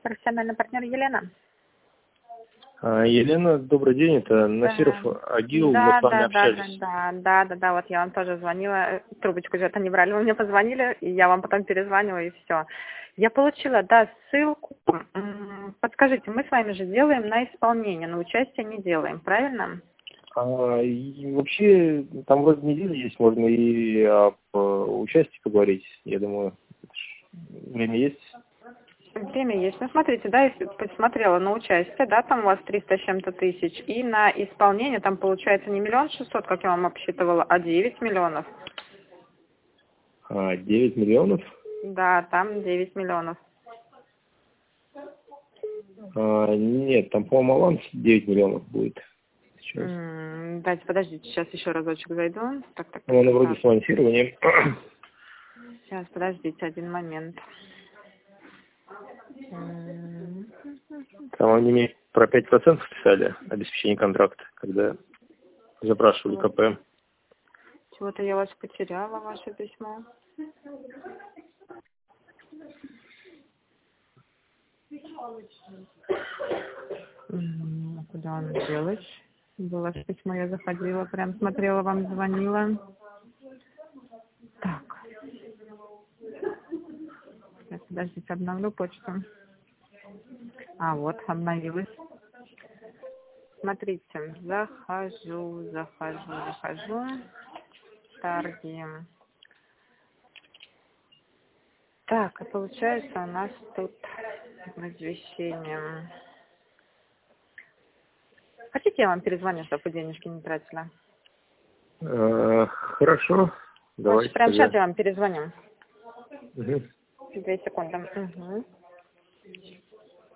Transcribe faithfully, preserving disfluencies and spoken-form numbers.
Профессиональный партнер Елена. А, Елена, добрый день, это Насиров Да. Агил, мы Да, с вами да, да, общались. да, да, да, да, вот я вам тоже звонила, трубочку где-то не брали, вы мне позвонили, и я вам потом перезванивала, и все. Я получила, да, ссылку. М, Подскажите, мы с вами же делаем на исполнение, на участие не делаем, правильно? А, и вообще, там вроде неделя есть, можно и об э, участии поговорить, я думаю, время есть. Время есть. Ну, смотрите, да, если посмотрела на участие, да, там у вас триста с чем-то тысяч, и на исполнение там получается не миллион шестьсот, как я вам обсчитывала, а девять миллионов. А, девять миллионов? Да, там девять миллионов. А, нет, там, по-моему, аванс девять миллионов будет сейчас. М, Дайте, подождите, сейчас еще разочек зайду. Так, так, так, Ну, оно так, вроде так. с финансированием. Сейчас, подождите один момент. М, Там они про пять процентов писали обеспечение контракта, когда запрашивали Вот. КП. Чего-то я вас потеряла, ваше письмо. М, Куда оно делось? Было ж письмо, я заходила, прям смотрела, вам звонила. Так, сейчас, подождите, обновлю почту. А, вот, обновилась. Смотрите, захожу, захожу, захожу. Торги. Так, и получается у нас тут размещение. Хотите, я вам перезвоню, чтобы денежки не тратила? Э, Хорошо, Лучше давайте прямо сейчас тогда. я вам перезвоню. Мгм. Две секунды. Угу.